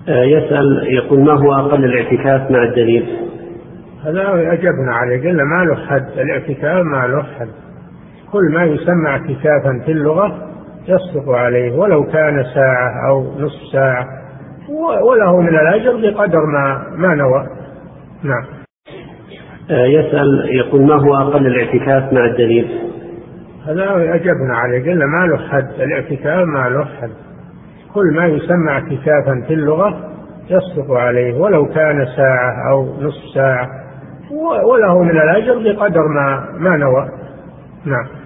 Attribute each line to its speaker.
Speaker 1: يسأل يقول: ما هو أقل الاعتكاف مع الدليل؟
Speaker 2: هذا أجبنا عليه، قلنا ما له حد، الاعتكاف ما له حد، كل ما يسمى اعتكافا في اللغة يصدق عليه ولو كان ساعة أو نصف ساعة، وله من الأجر بقدر ما نوى. نعم.
Speaker 1: يسأل يقول: ما هو أقل الاعتكاف مع الدليل؟
Speaker 2: هذا أجبنا عليه، قلنا ما له حد، الاعتكاف ما له حد، كل ما يسمى اعتكافا في اللغة يصدق عليه ولو كان ساعة أو نصف ساعة، وله من الأجر بقدر ما نوى. نعم.